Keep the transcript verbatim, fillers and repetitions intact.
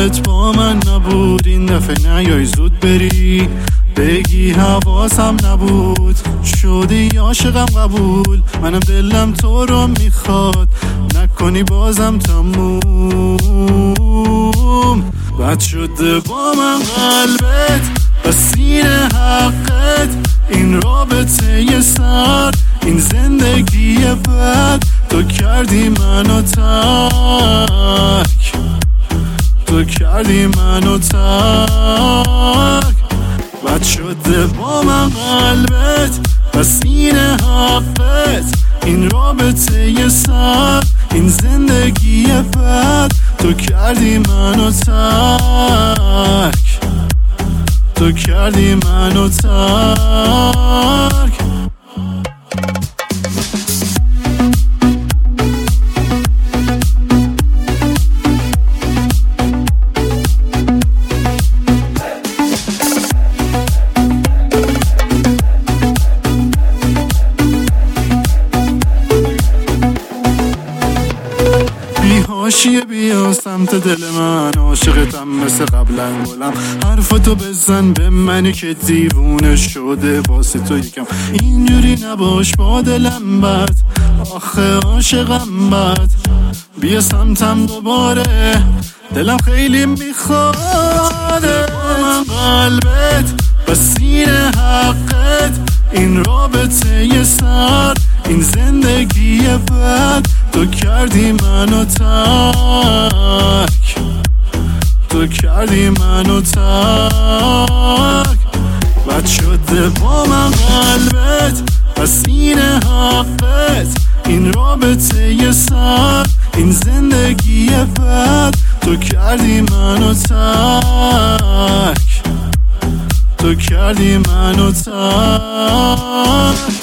قلبت با من نبود، این دفعه نیای زود بری بگی حواسم نبود. شدی عاشقم قبول، منم دلم تو رو میخواد، نکنی بازم تموم. بد شده با من قلبت و سینه حقت، این رابطه یه سر، این زندگی بد. تو کردی منو ترک، تو کردی منو ترک. بد شده با من قلبت و سینه حقت، این رابطه یه سر، این زندگی بد. تو کردی منو ترک، تو کردی منو ترک. حاشیه بیا سمت دل من، عاشقتم مثل قبلا گلم. حرفتو بزن به منی که دیوونه شده واسه تو یکم. اینجوری نباش با دلم بد، آخه عاشقم بد. بیا سمتم دوباره، دلم خیلی میخواد. من قلبت و سینه حقت، این رابطه یه سر، این زندگی بد. تو کردی منو ترک، تو کردی منو ترک. بد شده با من قلبت و سینه حقت، این رابطه یه سر، این زندگی بد. تو کردی منو ترک، تو کردی منو ترک.